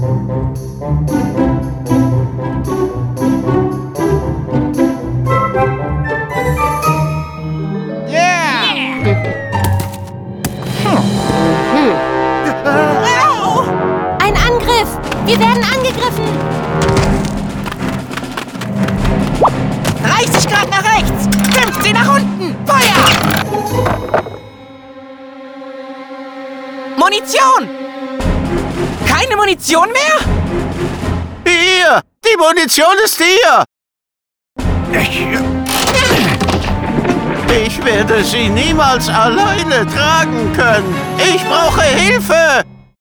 Ein Angriff! Wir werden angegriffen! 30 Grad nach rechts! 15 nach unten! Feuer! Munition! Keine Munition mehr? Hier! Die Munition ist hier! Ich werde sie niemals alleine tragen können. Ich brauche Hilfe!